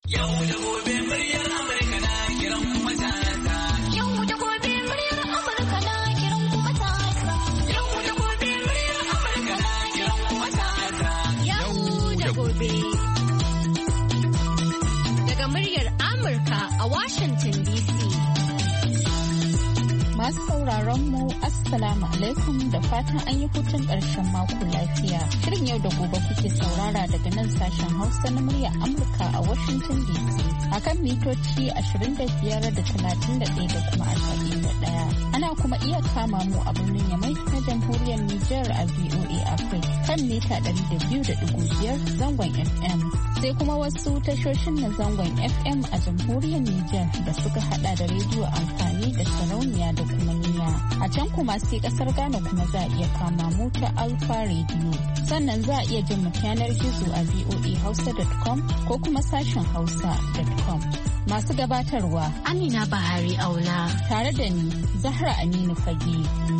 Yau da gobe muryar Amurka na kiran kuma ta. Yau da gobe muryar Amurka na kiran kuma ta. Yau da gobe muryar Amurka na kiran kuma ta. Yau da gobe. Daga muryar Amurka a Washington DC. Masu sauraron mu Assalamu alaikum da fatan an yi hutun ƙarshen mako lafiya. Shirin yau da gobe kuke saurara daga nan sashen Hausa na muryar Amurka a Washington DC. Akan mitoci 25 da 31 da kuma 41. Ana kuma iya kama mu a birnin Yamai na jamhuriyar Nijar a VOA Africa kan mita 200.5 zangon FM. Sai kuma wasu tashoshin na zangon FM a jamhuriyar Nijar da suka hada da rediyo amfani da sarauniya da kuma niya. A can kuma sai kasar Ghana kuma za a iya kama mu ta Alpha Radio. Sannan za a iya jin mu yanar gizo a voahausa.com ko kuma sashen hausa.com. Masu gabatarwa Amina Bahari Aula tare da ni Zahra Aminu Fage.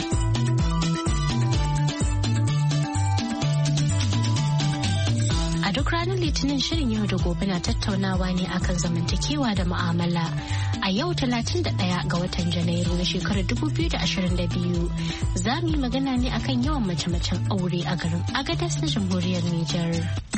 A duk ranar Litinin shirin yau da gobe na tattaunawa ne akan zamantakewa da mu'amala. A yau 31 ga watan Janairu na shekarar 2022 za mu yi magana ne akan yawan mace-macen aure a garin Agadez na jamhuriyar Nijar.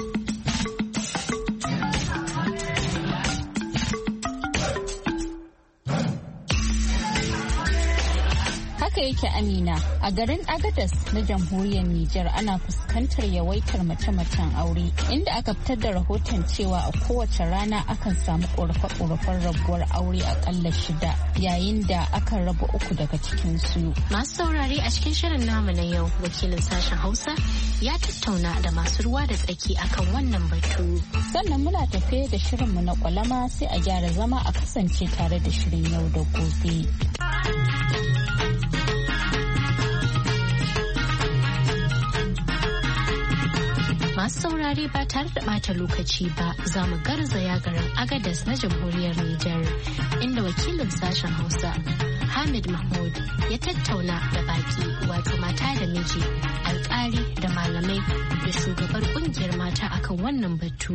Yake Amina a garin Agadez na jamhuriyar Nijar ana fuskantar yawaitar mace-macen aure inda aka fitar da rahoton cewa a kowace rana akan samu korafe-korafen rabuwar aure akalla 6 yayin da akan raba 3 daga cikin su. Masu saurare a cikin shirin namu na yau wakilin sashen Hausa ya tattauna da masu ruwa da tsaki akan wannan batu. Sannan muna tafe da shirinmu na kwalama sai a gyara zama a kasance tare da shirin yau da gobe. Masu saurare ba tare da bata lokaci ba za mu garzaya garin Agadez na jamhuriyar Nijar inda wakilin sashen Hausa Hamid Mahmud ya tattauna da baki wato mata da miji, alkali da malamai da shugabar kungiyar mata akan wannan batu.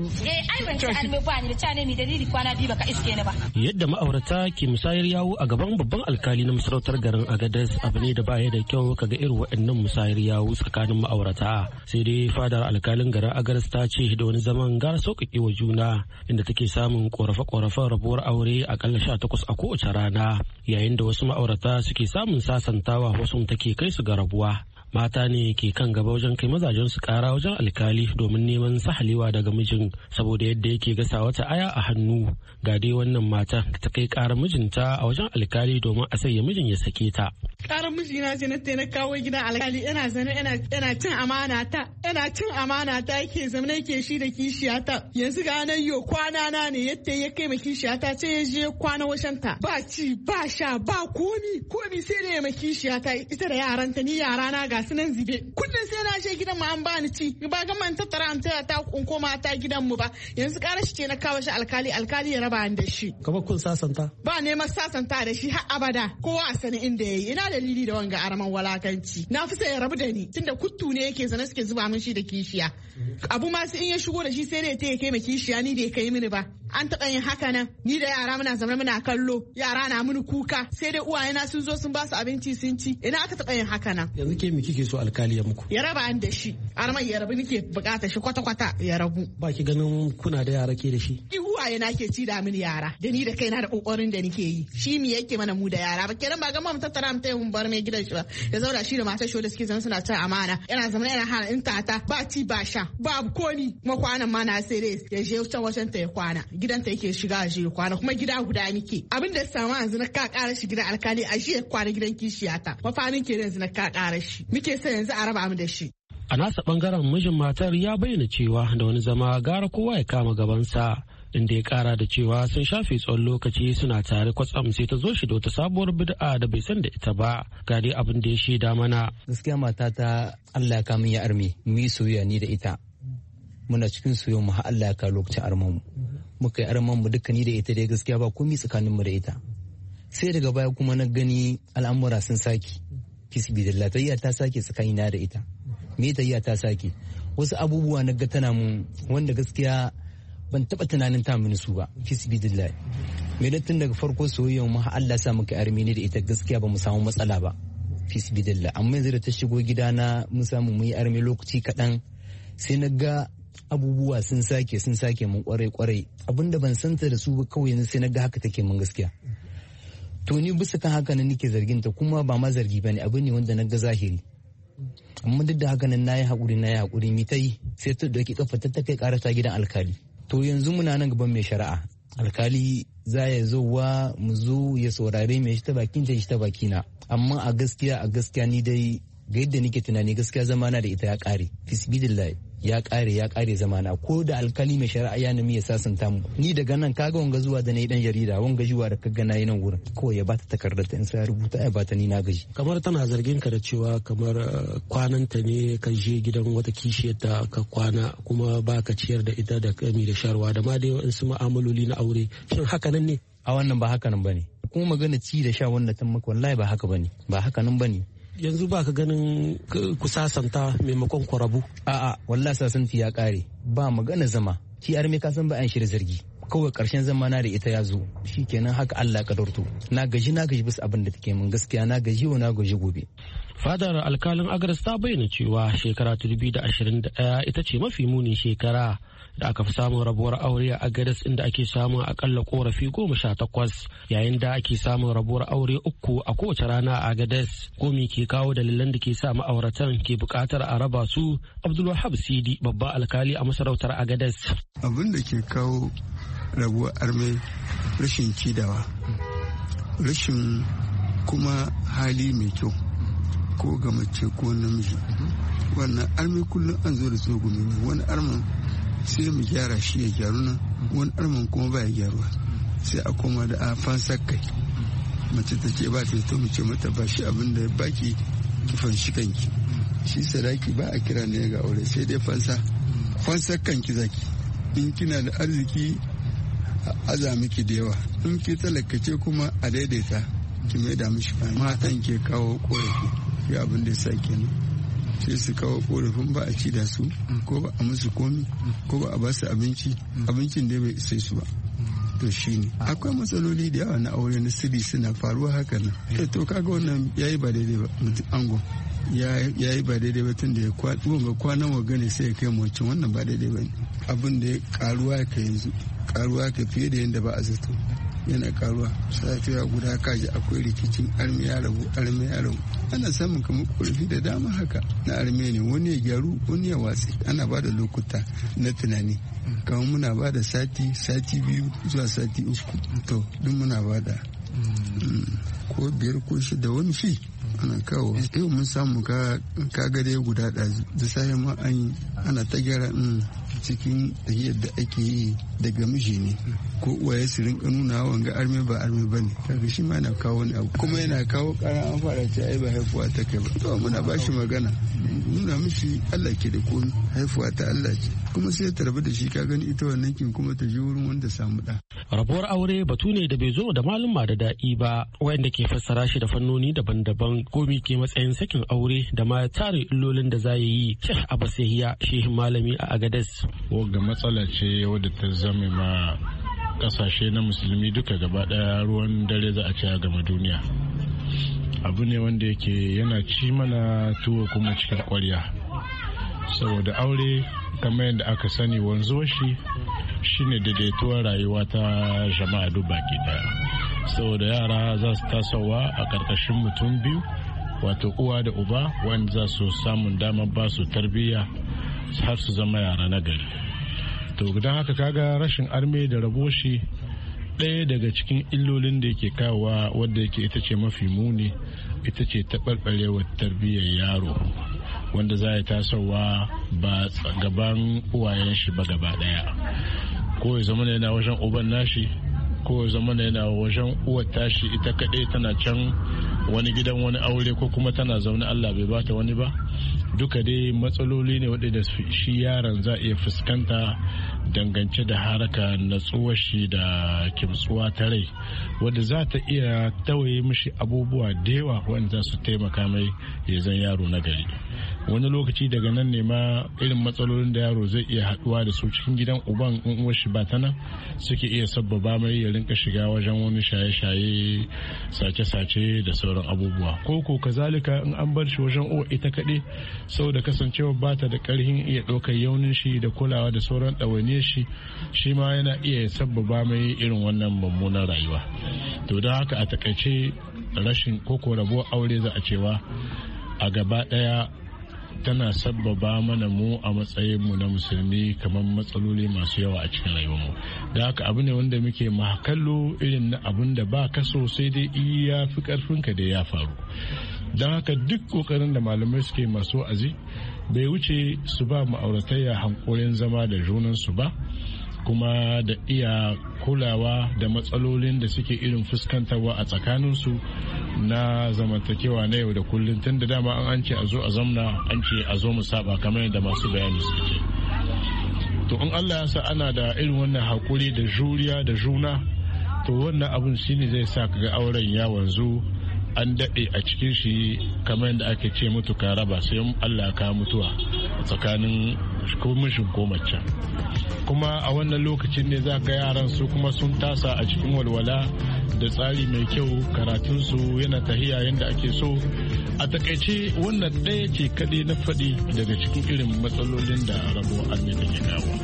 Yadda ma'aurata ke musayar yawo a gaban babban alkali na masarautar garin Agadez abu ne da baya da kyau kaga irin waɗannan musayar yawo tsakanin ma'aurata. Sai dai fadar alkalin garin Agadez ta ce da wani zaman gara sauƙaƙe wa juna inda take samun ƙorafe-ƙorafen rabuwar aure akalla 18 a kowace rana yayin da wasu ma'aurata suke samun sasantawa wasu take kai su ga rabuwa. Mata ne ke kan gaba wajen kai mazajen su kara wajen alkali domin neman sahalewa daga mijin saboda yadda yake gasa wata aya a hannu. Ga dai wannan mata da ta kai karar mijinta a wajen alkali domin a sanya mijin ya sake ta. Karar mijina ce na kawo gidan alkali ina zane ina cin amana ta yake zama yake shi da kishiyata. Yanzu ga nan yo kwana na ne yadda ya kai ma kishiyata ce ya je kwana washanta. Ba ci ba sha ba komi sai da ya ma kishiyata ita da yaranta ni yarana ga sunan zibe kullum sai na je gidan mu an bani ci ba ga man tattara an taya ta kunko mata gidan mu ba yanzu karashi ce na kawo shi alkali ya raba da shi kamar kun sasanta ba neman sasanta da shi har abada kowa a sani inda yayi ina dalili da wanga araman walakanci na fi sai ya rabu da ni tunda kuttu ne yake zana suke zuba min shi da kishiya abu ma sai in ya shigo da shi sai da ya kai ma kishiya ni da ya kai mini ba an taɓa yin haka nan ni da yara muna zama muna kallo yara na mini kuka sai dai uwayena sun zo sun ba su abinci sun ci ina aka taɓa yin haka nan yanzu ke kike so alkali ya muku ya raba an da shi arman ya rabu nake bukata shi kwata ya rabu ba ki ganin kuna da yara ke da shi uwayena ke ci da mini yara da ni da kaina da kokarin da nake yi shi me yake mana mu da yara ba kenan ba ga mu tattara mu tayi mun bar mai gidan shi ba ya zauna shi da matar shi da suke zama suna cin amana yana zama yana hana in tata ba ci ba sha babu komi makwanan ma na sai dai ya je can wajen ta ya kwana gidanta yake shiga a ya kwana kuma gida guda nike abin da ya samu yanzu na ka kara shi gidan alkali a ya kwana gidan kishiyata mafanin ke yanzu na ka kara shi muke sai yanzu a raba mu da shi. A nasa bangaren mijin matar ya bayyana cewa da wani zama gara kowa ya kama gabansa inda ya kara da cewa sun shafe tsawon lokaci suna tare kwatsam sai ta zo shi da wata sabuwar bid'a da bai san da ita ba ga dai abin da ya shaida mana. Gaskiya matata Allah ya kamun ya arme mu yi soyayya ni da ita muna cikin soyayya mu har Allah ya kawo lokacin arman mu muka yi arman mu duka ni da ita dai gaskiya ba komai tsakanin mu da ita sai daga baya kuma na gani al'amura sun saki kisbidillah tayya ta sake tsakanina da ita me tayya ta sake wasu abubuwa na ga tana mun wanda gaskiya ban taba tunanin ta mini su ba fisbillah me da tun daga farko soyayya mu Allah sa muka armi ne da ita gaskiya ba mu samu matsala ba fisbillah amma yanzu da ta shigo gidana mun samu mu yi armi lokaci kaɗan sai na ga abubuwa sun sake mun kwarai abinda ban santa da su ba kawai yanzu sai na ga haka take mun gaskiya to ni bisa kan haka nan nake zargin ta kuma ba ma zargi bane abu ne wanda na ga zahiri amma duk da haka nan nayi hakuri mi ta yi sai ta dauki kafa ta kai karata gidan alkali to yanzu muna nan gaban mai shari'a alkali za ya zo wa mu zo ya saurare mai shi ta bakin ta shi ta bakina amma a gaskiya ni dai ga yadda nake tunani gaskiya zamana da ita ya kare fisbidillahi ya kare zamana ko da alkali mai shari'a ya nemi ya sasanta mu ni daga nan kaga wanga zuwa da nayi dan jarida wanga zuwa da kaga nayi nan wurin ko ya bata takardar ta in sai rubuta ya bata ni na gaji kamar tana zargin ka da cewa kamar kwananta ne ka je gidan wata kishiyar da ka kwana kuma baka ciyar da ita da kami da sharwa da ma dai wasu mu'amaloli na aure shin haka nan ne a wannan ba haka nan bane kuma magana ci da sha wanda ta maka wallahi ba haka nan bane yanzu ba ka ganin ku sasanta maimakon ku rabu a'a wallahi sasanti ya kare ba magana zama shi arme ka san ba an shirya zargi kawai karshen zamana da ita ya zo shikenan haka Allah ya kadarto na gaji bisa abin da take min gaskiya na gaji gobe fadar alkalin Agadas ta bayyana cewa shekara 2021 ita ce mafi munin shekara da aka fi samun rabuwar aure a Agadas inda ake samun akalla korafi 18 yayin da ake samun rabuwar aure 3 a kowace rana a Agadas. Komi ke kawo dalilan da ke sa ma'auratan ke bukatar a raba su? Abdulwahab Sidi babba alkali a masarautar Agadas. Abin da ke kawo rabuwar arme rashin cidawa, rashin kuma hali mai kyau ko ga mace ko namiji. Wannan arme kullum an zo da tsogumi ne, wani arman sai mu gyara shi ya gyaru nan, wani arman kuma ba ya gyaruwa sai a koma da a fansar kai. Mace ta ce ba ta to mu ce mata ba shi abin da ya baki ki fanshi kanki. Shi sadaki ba a kira ne ga aure sai dai fansar kanki zaki. In kina da arziki aza miki da yawa, in ki talakace kuma a daidaita ki mai da mishi matan ke kawo korafi ya abin da ya sa kenan sai su kawo korafin ba a ci da su ko ba a musu komi ko ba a ba su abincin da bai isa su ba. To shine akwai matsaloli da yawa na aure na sirri suna faruwa haka nan. To kaga wannan yayi ba daidai ba, mutum ango yayi ba daidai ba tun da ya kwanan waga ne sai ya kai mutum, wannan ba daidai ba ne. Abin da ya karuwa ka yanzu karuwa ka fiye da yadda ba a zato yana karuwa. Safiya guda kaji akwai rikicin arme ya rabu ana samun kamar korafi da dama haka na arme ne, wani ya gyaru wani ya watsi. Ana ba da lokuta na tunani kamar muna ba da sati 2 zuwa sati 3 to duk muna ba da ko 5 ko 6 wani fi ana kawo. Yau mun samu ka gade guda ɗazu da sai ma ana ta gyara cikin yadda ake yi daga miji ne ko uwaye su rinka nuna wanga arme ba arme ba ne. Kaga shi ma yana kawo wani abu kuma yana kawo ƙara an fara ce ai ba haifuwa ta kai ba. To muna ba shi magana nuna mishi Allah ke da komi, haifuwa ta Allah ce kuma sai ta rabu da shi. Ka gani ita wannan kin kuma ta je wurin wanda samu ɗa. Rabuwar aure batu ne da bai zo da maluma da daɗi ba wanda ke fassara shi da fannoni daban-daban. Komi ke matsayin sakin aure da ma tare illolin da za yi. Sheikh Abbas Yahiya shehin malami a Agadas. Wagga matsala ce wadda ta zame ma kasashe na musulmi duka gaba daya ruwan dare za a ci a gama duniya. Abu ne wanda yake yana ci mana tuwo kuma cikin kwarya, saboda aure kamar yadda aka sani wanzuwar shi shine daidaituwar rayuwa ta jama'a duk baki daya. Saboda yara za su tasowa a karkashin mutum biyu, wato uwa da uba, wanda za su samun damar ba su tarbiyya har su zama yara na gari. To don haka kaga rashin arme da rabo shi ɗaya daga cikin illolin da yake kawowa, wadda yake ita ce mafi muni, ita ce taɓarɓarewar tarbiyyar yaro wanda za ya tasowa ba gaban uwayen shi ba gaba ɗaya, ko ya zama yana wajen uban nashi ko ya zama yana wajen uwar tashi ita kaɗai tana can wani gidan wani aure ko kuma tana zaune Allah bai bata wani ba, duka dai matsaloli ne waɗanda shi yaron za iya fuskanta dangance da haraka natsuwar shi da kimtsuwa ta rai, wadda za ta iya tawaye mishi abubuwa da yawa wanda za su taimaka mai ya zan yaro na gari. Wani lokaci daga nan ne ma irin matsalolin da yaro zai iya haɗuwa da su cikin gidan uban in uwar shi ba ta nan suke iya sabbaba mai ya rinka shiga wajen wani shaye-shaye, sace-sace da sauran abubuwa. Ko kazalika in an bar shi wajen uwa ita kaɗai saboda kasancewa ba ta da ƙarfin iya ɗaukar yaunin shi da kulawa da sauran ɗawainiyar shi ma yana iya sabbaba mai irin wannan mummunan rayuwa. To don haka a takaice rashin koko rabuwar aure za a cewa a gaba ɗaya tana sabbaba mana mu a matsayinmu na musulmi kamar matsaloli masu yawa a cikin rayuwarmu. Da haka abu ne wanda muke makallo irin na abun da ba ka so sai dai iya fi karfinka da ya faru. Don haka duk kokarin da malamai suke masu wa'azi bai wuce su ba ma'auratayya hankulin zama da junansu ba, kuma da iya kulawa da matsalolin da suke irin fuskantarwa a tsakaninsu na zamantakewa na yau da kullum, tun da dama an ce a zo a zamna, an ce a zo mu saba kamar yadda masu bayani suka ce. To in Allah ya sa ana da irin wannan hakuri da juriya da juna, to wannan abun shine zai sa kaga auren ya wanzu an daɗe a cikin shi kamar yadda ake ce mutu ka raba, sai Allah ka mutuwa tsakanin ko mishin ko mace. Kuma a wannan lokacin ne za ga yaran su kuma sun tasa a cikin walwala da tsari mai kyau, karatunsu yana tahiya yadda ake so. A takaice wannan ɗaya ce kaɗai na faɗi daga cikin irin matsalolin da rabuwar arme take kawo.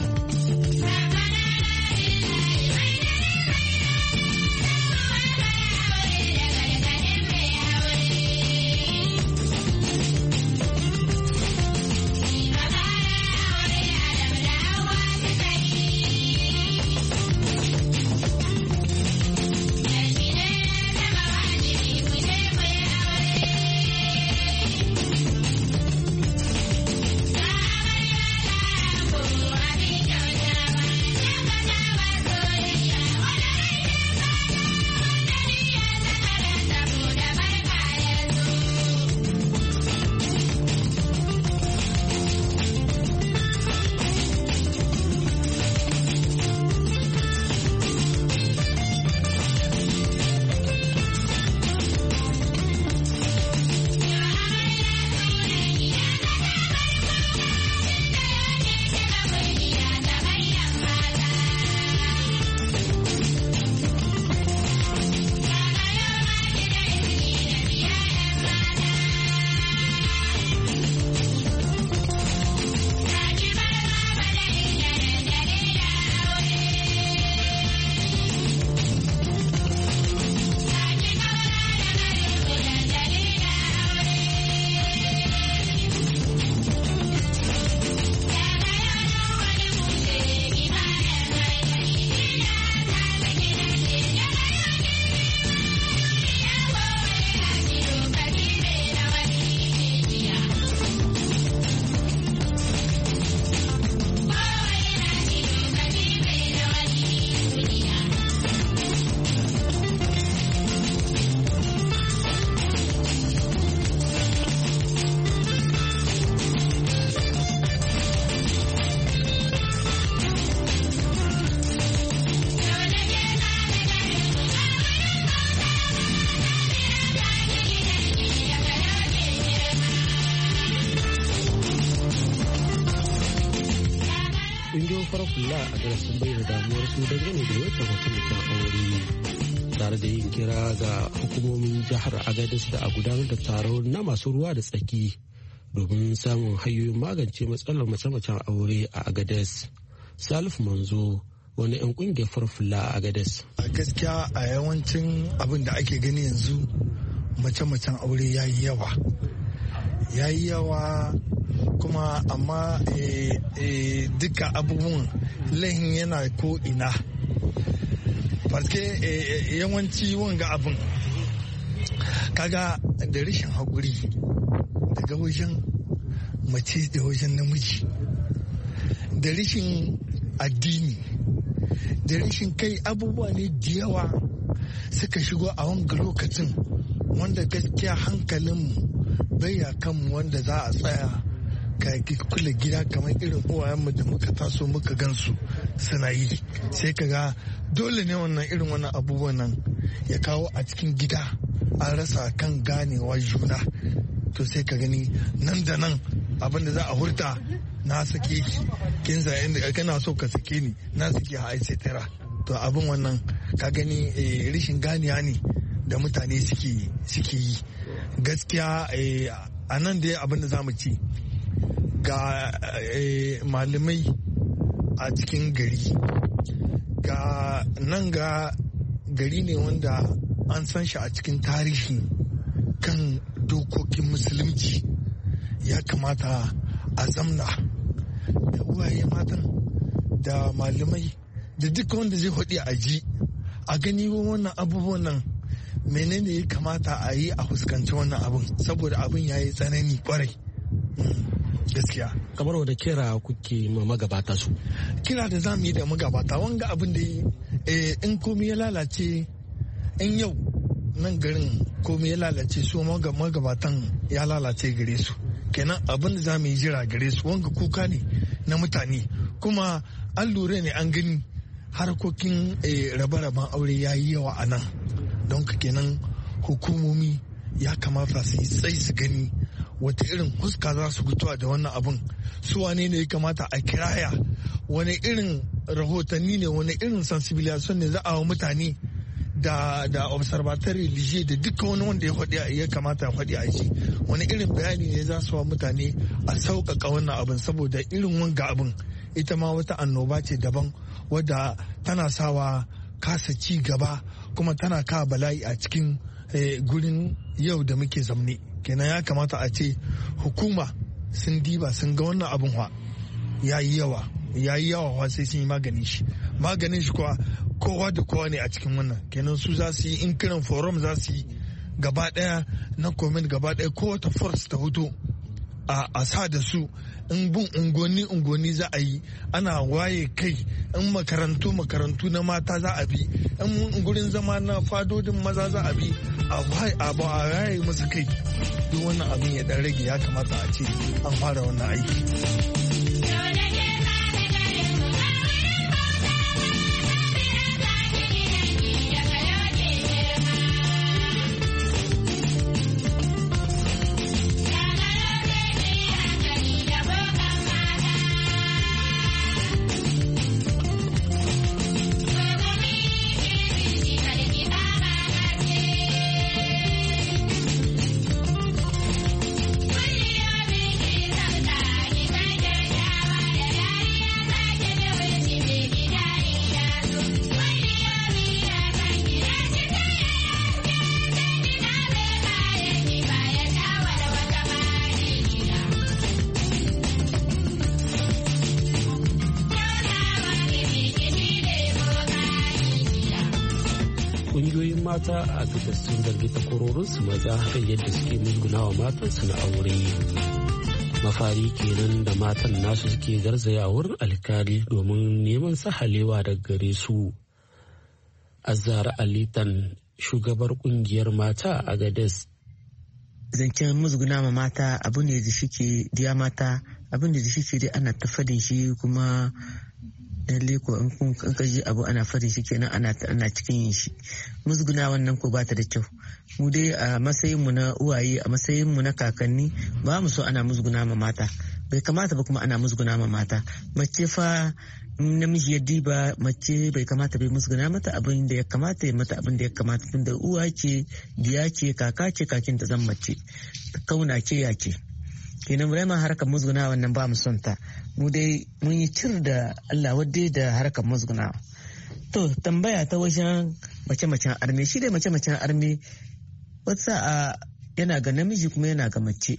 Farfula a darasin bayyana damuwar su dangane da wata mutum aure tare da yin kira ga hukumomin jihar Agadez da a gudanar da taro na masu ruwa da tsaki domin samun hanyoyin magance matsalar mace-macen aure a Agadez. Salif Manzo wani 'yan kungiyar Farfula a Agadez. A gaskiya a yawancin abin da ake gani yanzu mace-macen aure ya yi yawa kuma amma duka abubuwan lahin yana ko ina farke yawanci wanga abin kaga da rashin haƙuri daga wajen mace da wajen namiji da rashin addini da rashin kai abubuwa ne da yawa suka shigo a wanga lokacin wanda gaskiya hankalinmu bai ya kanmu wanda za a tsaya ka kula gida kamar irin uwayenmu da muka taso muka gansu suna yi. Sai ka ga dole ne wannan irin wannan abubuwan nan ya kawo a cikin gida an rasa kan ganewa juna. To sai ka gani nan da nan abin da za a hurta na sake ki kin sa inda kana so ka sake ni na sake ha ai tara. To abin wannan ka gani rishin ganiya ne da mutane suke yi gaskiya. A nan dai abin da za mu ci ga malamai a cikin gari, ga nan ga gari ne wanda an san shi a cikin tarihi kan dokokin musulunci. Ya kamata a zamna da uwaye matan da malamai da duka wanda zai haɗi a ji a gani wannan abubuwan nan menene ya kamata a yi a fuskanci wannan abin, saboda abin ya yi tsanani kwarai gaskiya. Kamar wanda kira kuke ma magabata su? Kira da za mu yi da magabata wanga abin da in komi ya lalace, in yau nan garin komi ya lalace su magabatan ya lalace gare su, kenan abin da za mu yi jira gare su wanga kuka ne na mutane, kuma an lura ne an gani harkokin rabe-raben aure ya yi yawa a nan. Don kenan hukumomi ya kamata su yi tsayi su gani wata irin huska za su fitowa da wannan abin, su wane ne ya kamata a kiraya, wani irin rahotanni ne, wani irin sensibilisation ne za a wa mutane da observatory lige da duka wani wanda ya kamata ya faɗi a ji, wani irin bayani ne za su wa mutane a sauƙaƙa wannan abin, saboda irin wanga abin ita ma wata annoba ce daban wadda tana sawa kasa ci gaba kuma tana kawo bala'i a cikin gurin yau da muke zamne. Kenan ya kamata a ce hukuma sun diba sun ga wannan abin ya yi yawa sai sun yi maganin shi kuwa kowa da kowa ne a cikin wannan. Kenan su za su yi in kiran forum za su yi gaba daya na comment gaba daya kowace force ta fito a sa da su, in bin unguwanni za a yi ana waye kai, in makarantu na mata za a bi, in gurin zama na fadodin maza za a bi a waye musu kai. Duk wannan abin ya dan rage, ya kamata a ce an fara wannan aiki. Ƙungiyoyin mata a gabas sun zargi takwarorinsu maza kan yadda suke musgunawa matansu na aure. Mafari kenan da matan nasu suke garzaya wurin alkali domin neman sahalewa daga gare su. Azara Alitan, shugabar ƙungiyar mata a Gades. Zancen musguna ma mata abu ne da shike diya mata, abin da shike dai ana ta fadin shi, kuma lalle ko in ka ji abu ana fadin shi kenan ana cikin yin shi. Musguna wannan ko ba ta da kyau. Mu dai a matsayin mu na uwaye, a matsayin mu na kakanni, ba mu so ana musguna ma mata. Bai kamata ba kuma ana musguna ma mata. Mace fa namiji ya diba mace bai kamata bai musguna mata abin da ya kamata, ya mata abin da ya kamata, tunda uwa ce, diya ce, kaka ce, kakin ta zan mace, kauna ce, ya ce. Kenan vraiment harkar musguna wannan ba mu son ta. Mu dai mun yi cir da Allah wadda da harkar musguna. To tambaya ta wajen mace-macen arme, shi dai mace-macen arme wata sa'a yana ga namiji kuma yana ga mace.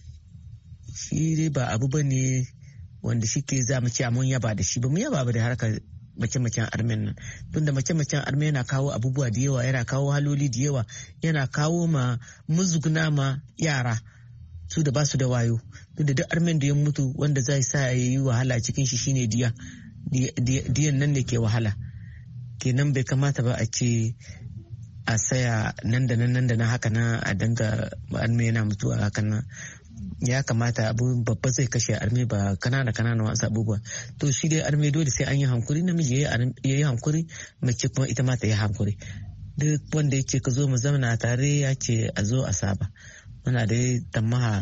Shi dai ba abu bane wanda shi ke za mu ce mun yaba da shi, ba mu yaba ba da harkar mace-macen armen nan. Tunda mace-macen arme yana kawo abubuwa da yawa, yana kawo haloli da yawa, yana kawo ma musguna ma yara su da ba su da wayo. Tunda duk armen da ya mutu wanda zai sa ya yi wahala cikin shi shine diyan nan ne ke wahala. Kenan bai kamata ba a ce a saya nan da nan haka nan a danga arme yana mutuwa haka nan. Ya kamata abu babba zai kashe arme ba kanana wasu abubuwa. To shi dai arme dole sai an yi hankuri, namiji ya yi hankuri, mace kuma ita ma ta yi hankuri. Duk wanda ya ce ka zo mu zamana tare ya ce a zo a saba. Muna da tamaha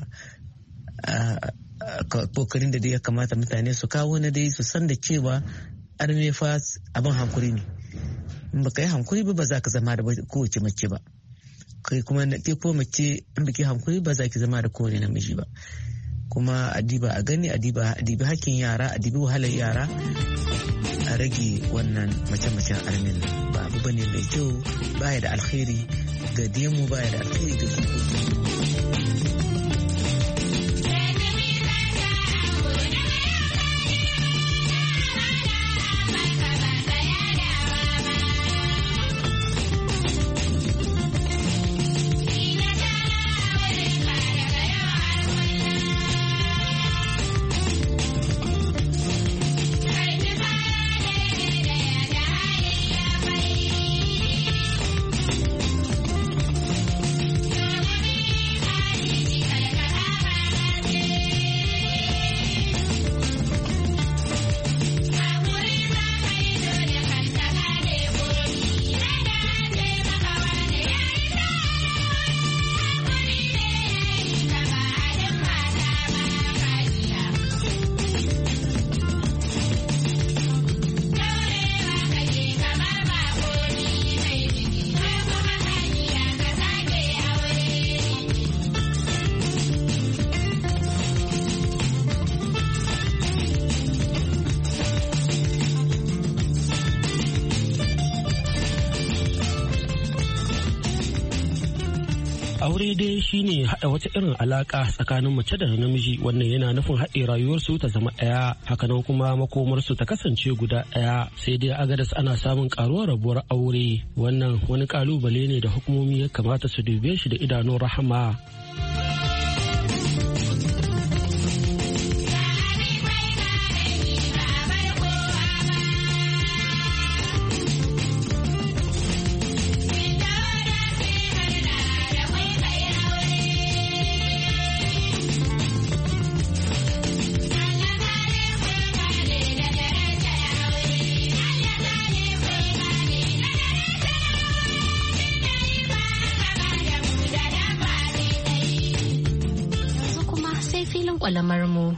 kokarin da dai ya kamata mutane su kawo na dai su san da cewa arme fa abin hankuri ne. In baka yi hankuri ba za ka zama da kowace mace ba. Kai kuma ke ko mace in baki hankuri ba za ki zama da kowane namiji ba. Kuma adiba a gani, adibi hakkin yara, adibi wahalar yara, a rage wannan mace-macen armin. Ba abu bane mai kyau, baya da alkhairi ga demu, baya da alkhairi ga jikoki. Aure dai shine haɗa wata irin alaka tsakanin mace da namiji, wannan yana nufin haɗe rayuwarsu ta zama ɗaya, hakanan kuma makomarsu ta kasance guda ɗaya. Sai dai Agadas ana samun karuwar rabuwar aure, wannan wani kalubale ne da hukumomi ya kamata su dube shi da idanun rahama. kwalamar mu.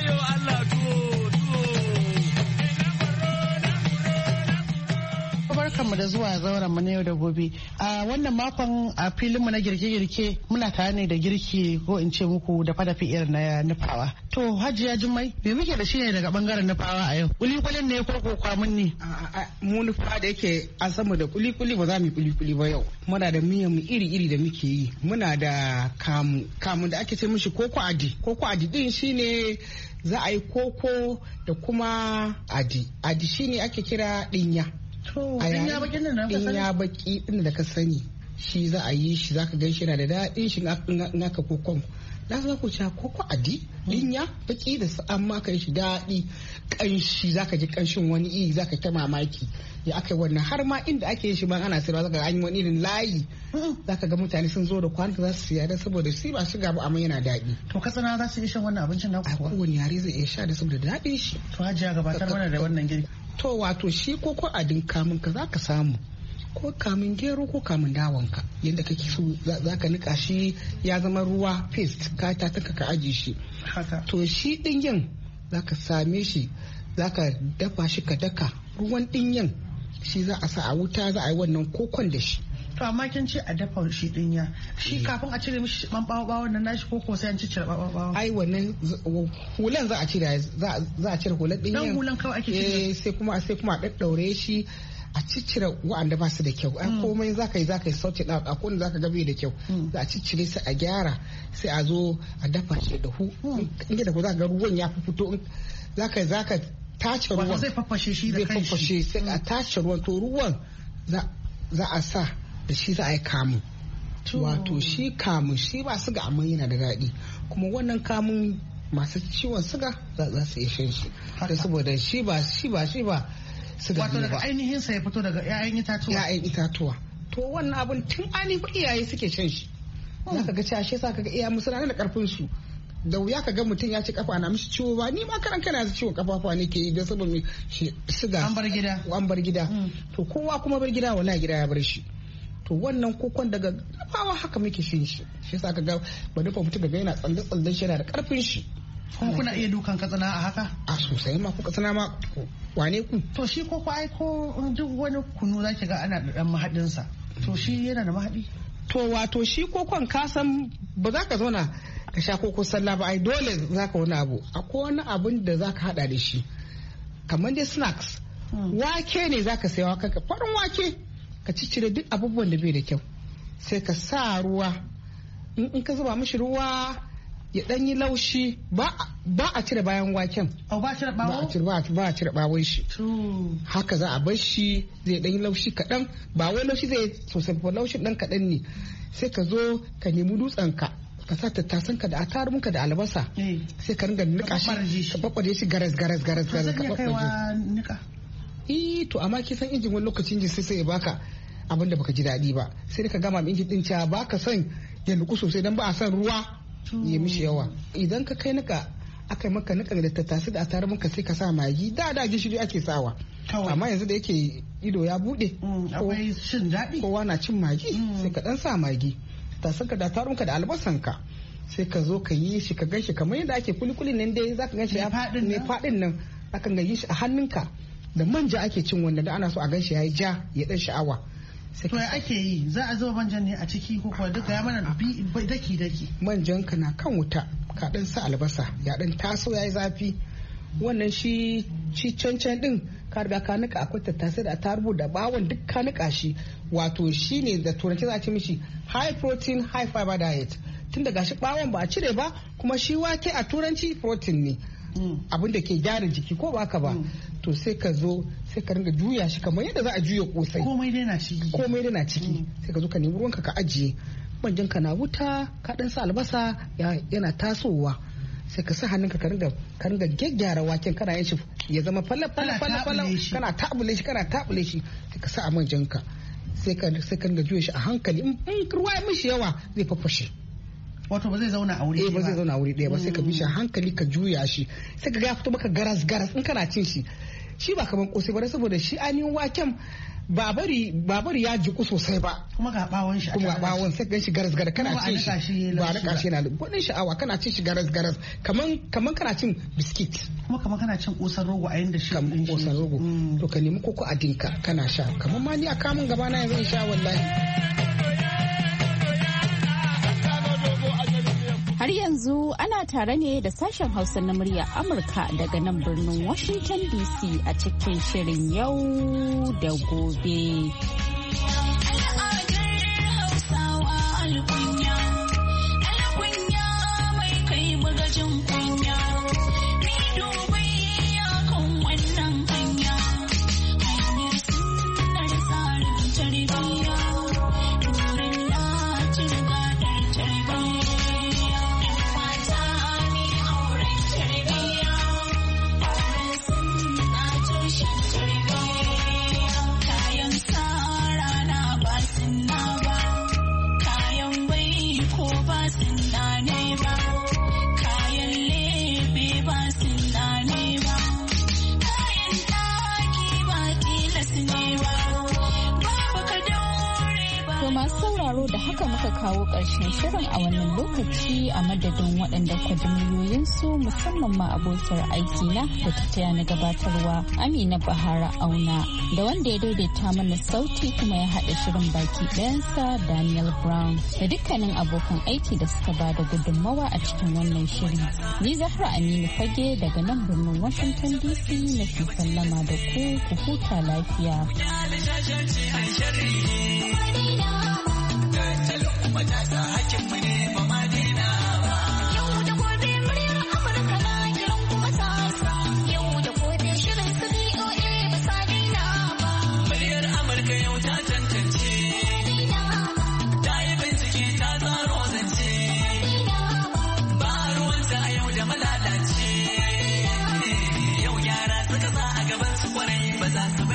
Barkanmu da zuwa zauren mu na yau da gobe. A wannan makon a filinmu na girke-girke muna tare ne da girki ko in ce muku da fadafi irin na nufawa. To Hajiya Jummai, me muke da shi ne daga bangaren nufawa a yau? Kuli-kulin ne ko kwamun ne? Mu nufa da yake an samu da kuli-kuli ba za mu yi kuli-kuli ba yau. Muna da miyan mu iri-iri da muke yi. Muna da kamu da ake ce mishi koko adi. Koko adi din shine za a yi koko da kuma adi. Adi shine ake kira dinya. Dinya baki din nan ka sani? Dinya baki din da ka sani. Shi za a yi shi zaka gan shi na da daɗin shi naka kokon. Da za ku ca koko adi dinya baki da amma kai shi daɗi kanshi zaka ji kanshin wani iri zaka ta mamaki ya aka yi wannan har ma inda ake yin shi ban ana sayarwa zaka ga an yi wani irin layi zaka ga mutane sun zo da kwanta za su siya da saboda shi ba shiga ba amma yana daɗi. To kasana za su yi shan wannan abincin na kuwa? Kowane yare zai iya sha da saboda daɗin shi. To Hajiya gabatar mana da wannan girki. To wato shi koko adin kamun ka zaka samu ko kamun gero ko kamun dawanka yadda kake so zaka nika shi ya zama ruwa paste ka tataka ka aji shi. To shi ɗinyin zaka same shi zaka dafa shi ka daka ruwan ɗinyin shi za a sa a wuta za a yi wannan kokon da shi. To amma kin ce a dafa shi dinya shi kafin a cire mishi ban bawon nan nashi ko sai an cire bawon? Ai wannan hulan za a cire za a cire hulan dinyan. Dan hulan kawai ake cire. Sai kuma a daddaure shi a ciccire wa'anda ba su da kyau. Ai komai zaka yi sauti da a kowane zaka ga bai da kyau. Za a ciccire sai a gyara sai a zo a dafa shi da hu. In da ku zaka ga ruwan ya fito zaka tace ruwan. Wato zai faffashe shi da kanshi. Zai faffashe sai a tace ruwan to ruwan za a sa da shi za a yi kamun. Wato shi kamun shi ba suga amma yana da daɗi kuma wannan kamun masu ciwon suga za su iya shan shi da saboda shi ba suga wato daga ainihin sa ya fito daga 'ya'yan itatuwa. 'Ya'yan itatuwa to wannan abun tun ani fa iyaye suke shan shi zaka ga cewa shi yasa kaga iyaye musu da karfin su da wuya ka ga mutum ya ci kafa na mishi ciwo ba ni ma karan kana ciwon kafafa ne ke yi don saboda siga an bar gida to kowa kuma bar gida wallahi gida ya bar shi to wannan kokon daga bawa haka muke shi yasa ka ga ba dafa mutum daga yana tsalle shi yana da karfin shi kuma kuna iya dukan katsina a haka a sosai ma ku katsina ma wane ku to shi ko ai ko duk wani kunu zaki ga ana da dan mahadin sa to shi yana da mahadi to wato shi kokon ka san ba za ka zauna ka sha koko sallah ba ai dole za ka wani abu akwai wani abun da za ka hada da shi kamar dai snacks wake ne za ka sayawa kanka farin wake ka ciccire duk abubuwan da bai da kyau sai ka sa ruwa in ka zuba mishi ruwa ya dan yi laushi ba a cire bayan waken ba a cire bawo ba a cire bawon shi haka za a bar shi zai dan yi laushi kadan ba wai laushi zai sosai ba laushin dan kadan ne sai ka zo ka nemi dutsen ka sa tattasan ka da atarumin da albasa sai ka ringa nika shi ka babbare shi garas ka babbare to amma kisan injin wani lokacin ji sai ya baka abin da baka ji daɗi ba sai ka gama injin din cewa baka son ya nuku sosai dan ba a son ruwa ya mishi yawa idan ka kai nika aka maka nika da tattasai da atarumin ka sai ka sa magi da gishiri ake sawa amma yanzu da yake ido ya bude akwai cin daɗi kowa na cin magi sai ka dan sa magi tasanka da tarunka da albasanka sai ka zo ka yi shi ka ganshi kamar yadda ake kulikuli nan dai zaka ganshi ya ne fadin nan akan ga yi shi a hannunka da manja ake cin wanda da ana so a ganshi yayi ja ya dan sha'awa to ya ake yi za a zuba manjan ne a ciki ko kuwa duka ya mana daki manjan ka na kan wuta ka dan sa albasa ya dan taso yayi zafi wannan shi cancan din ka riga ka nika akwai tattasai da tarubu da bawon duk ka nika shi wato shine da turanci za a ce mishi high protein high fiber diet tun da gashi bawon ba a cire ba kuma shi wake a turanci protein ne abin da ke gyara jiki ko ba ka ba to sai ka zo sai ka ringa juya shi kamar yadda za a juya kosai komai dai na ciki sai ka zo ka nemi ruwanka ka ajiye manjan ka na wuta ka dan sa albasa yana tasowa sai ka sa hannunka ka ringa gyaggyara waken kana yin shi ya zama falla kana tabule shi sai ka sa a manjanka sai ka ringa juya shi a hankali in ruwa ya mishi yawa zai fafashe wato ba zai zauna a wuri ɗaya ba zai zauna a wuri ɗaya ba sai ka bi shi a hankali ka juya shi sai ka ga ya fito maka garas in kana cin shi ba kaman kosai ba saboda shi ainihin waken ba bari ya jiku sosai ba kuma ga bawon shi kuma bawon sai gan shi garas kana cin shi ba na kashi na gudun sha'awa kana cin shi garas kaman kana cin biskit kuma kaman kana cin kosan rogo a yanda shi kaman kosan rogo to ka nemi koko a dinka kana sha kaman ma ni a kamun gaba na yanzu in sha wallahi. Har yanzu ana tare ne da sashen Hausa na murya Amurka daga nan birnin Washington DC a cikin shirin yau da gobe. Da haka muka kawo ƙarshen shirin a wannan lokaci a madadin waɗanda kwadimiyoyinsu musamman ma abokiyar aiki na da ta taya na gabatarwa Amina Bahara Auna da wanda ya daidaita mana sauti kuma ya haɗa shirin baki ɗayansa Daniel Brown da dukkanin abokan aiki da suka ba da gudunmawa a cikin wannan shiri. Ni Zahra Aminu Fage daga nan birnin Washington DC na ke sallama da ku huta lafiya. Matasa hakinmu ne ba ma daina ba. Yau da gobe muryar Amurka na kiran kuma tasa. Yau da gobe shirin su BOA ba sa daina ba. Muryar Amurka yau ta tantance. Ta yi bincike ta tsaro zance. Ba ruwanta a yau da malalace. Yau yara suka sa a gaban su kwarai ba za su